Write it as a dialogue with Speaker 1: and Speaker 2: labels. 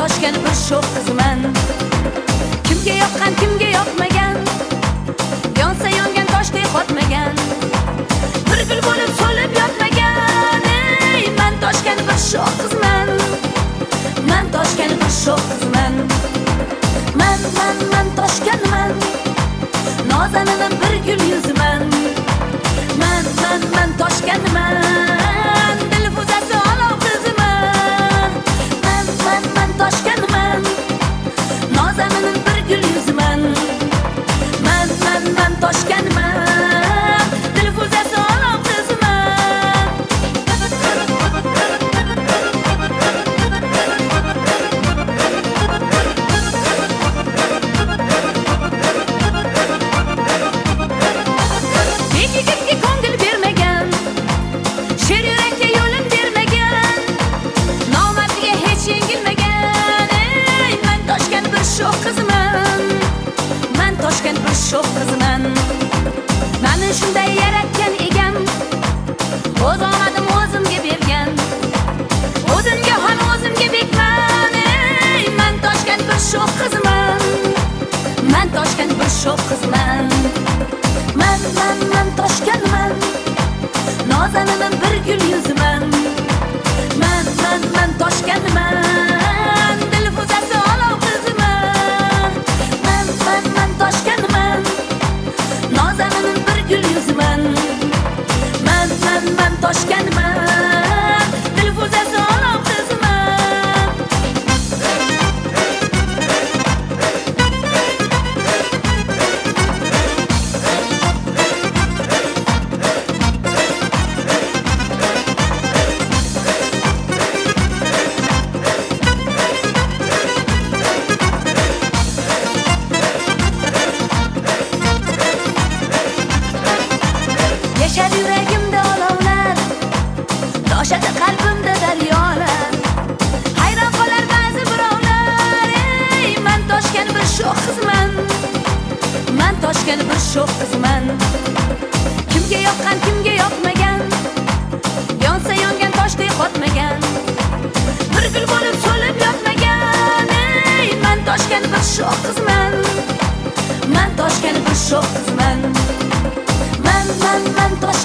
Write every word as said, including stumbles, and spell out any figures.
Speaker 1: toshgan bir sho'x qizman. Kimga yoqqan, kimga yoqmagan, yonsa yongan toshday qotmagan, bir gul bo'lib so'lib yotmagan. Ey, men toshgan bir sho'x qizman. Men toshgan bir sho'x qizman. Men men men toshganman. Nozaninim bir gul yuziman. Men men men toshganman. Dilfuzasi olov qiziman. Men men men toshganman. Nozaninim bir gul yuziman. Men men men toshganman. Dilfuzasi olov qiziman. Yigitga ko'ngil bermagan, sher yurakka yo'lin bermagan, nomardga hech yengilmagan. Ey, men toshgan bir sho'x qizman. Men toshgan bir sho'x qizman. Meni shunday yaratgan egam, o'z omadim o'zimga bergan, o'zimga ham o'zimga bekman. Ey, men toshgan bir sho'x qizman. Men toshgan bir sho'x qizman. Men men men toshganman. Nozaninim bir gul yuziman. Men men men toshganman. Dilfuzasi olov qiziman. Men men men toshganman. Nozaninim bir gul yuziman. Men men men toshganman. Dilfuzasi olov qiziman. Yashar yuragimda olovlar, toshadi qalbimda daryolar. Hayron qolar ba'zi birovlar. Ey, men toshgan bir sho'x qizman. Men toshgan bir sho'x qizman. Kimga yoqqan, kimga yoqmagan, yonsa yongan toshday qotmagan, bir gul bo'lib so'lib yotmagan. Ey, men toshgan bir sho'x qizman. Men toshgan bir sho'x qizman. Men men men toshgan